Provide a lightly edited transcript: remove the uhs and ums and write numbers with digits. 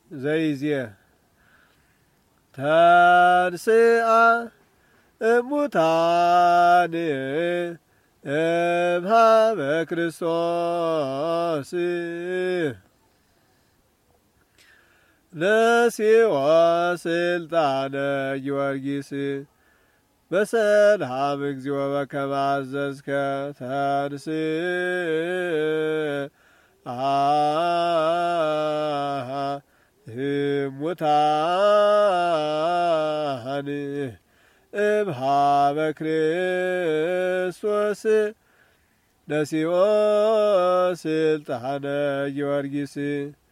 ዘይዜ ተንሥአ እሙታን እምኀበ ክርስቶስ ነሲኦ ስልጣነ ጊዮርጊስ በሰላም እግዚኦ በከመ አዘዝከ ተንሥአ እሙታን እምኀበ ክርስቶስ ነሲኦ ስልጣነ ጊዮርጊስ